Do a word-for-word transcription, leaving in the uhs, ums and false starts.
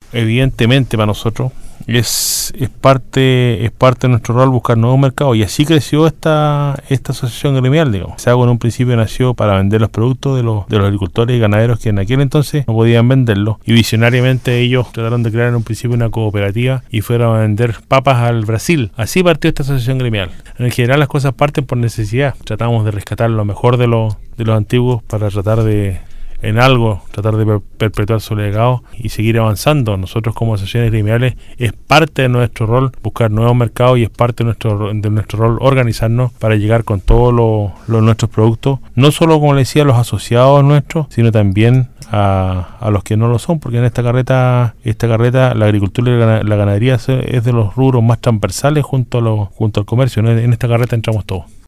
evidentemente para nosotros es, es parte es parte de nuestro rol buscar nuevos mercados, y así creció esta esta asociación gremial, digamos. SAGO en un principio nació para vender los productos de los de los agricultores y ganaderos que en aquel entonces no podían venderlos, y visionariamente ellos trataron de crear en un principio una cooperativa y fueron a vender papas al Brasil. Así partió esta asociación gremial. En general las cosas parten por necesidad. Tratamos de rescatar lo mejor de los de los antiguos para tratar de en algo, tratar de per- perpetuar su legado y seguir avanzando. Nosotros como asociaciones gremiales es parte de nuestro rol buscar nuevos mercados, y es parte de nuestro de nuestro rol organizarnos para llegar con todos los lo, nuestros productos, no solo, como le decía, a los asociados nuestros, sino también a, a los que no lo son, porque en esta carreta esta carreta la agricultura y la, la ganadería es de los rubros más transversales junto a los, junto al comercio. En esta carreta entramos todos.